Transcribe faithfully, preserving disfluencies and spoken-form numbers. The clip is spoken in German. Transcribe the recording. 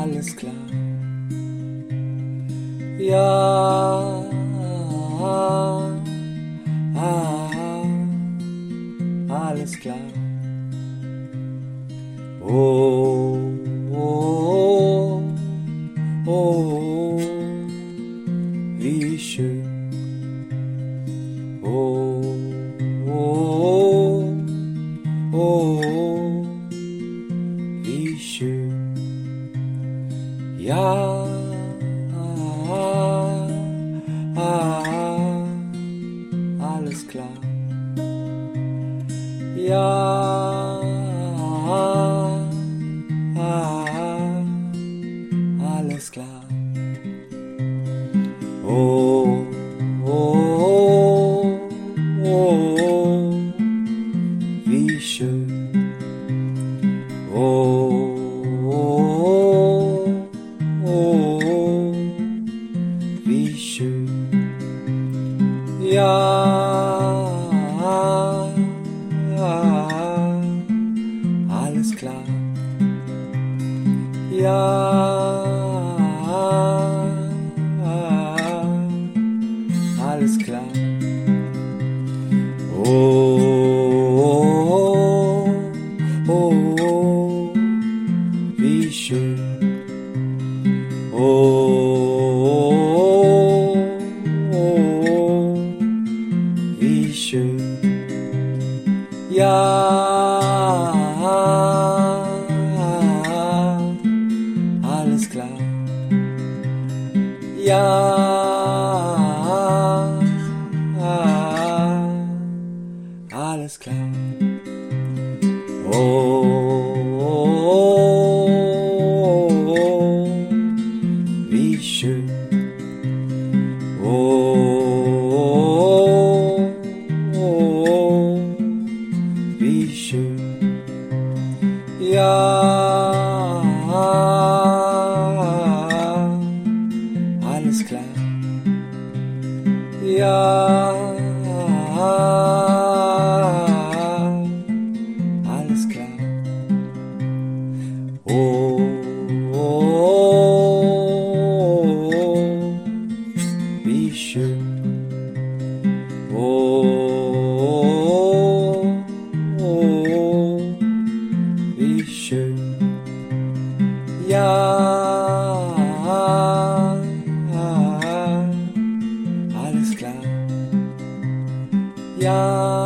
alles klar. Ja, ah, alles klar. Oh, oh, oh, oh, wie schön. Oh, oh, oh, oh, wie schön. Ja, ah, ah, alles klar. Ja, ah, ah, alles klar. Oh, oh, oh, oh, wie schön. Oh, oh, oh, oh, wie schön. Ja, ah, alles klar. Ja, alles klar. Oh, oh, oh, oh, wie schön. Oh, oh, oh, wie schön. Ja, alles klar. Ja, alles klar. Oh, oh, oh, wie schön. Oh, oh, wie schön. Ja, alles klar. Ja, alles klar. Oh, oh, oh, wie schön. Oh, oh, wie schön. Ja, alles klar. Ja.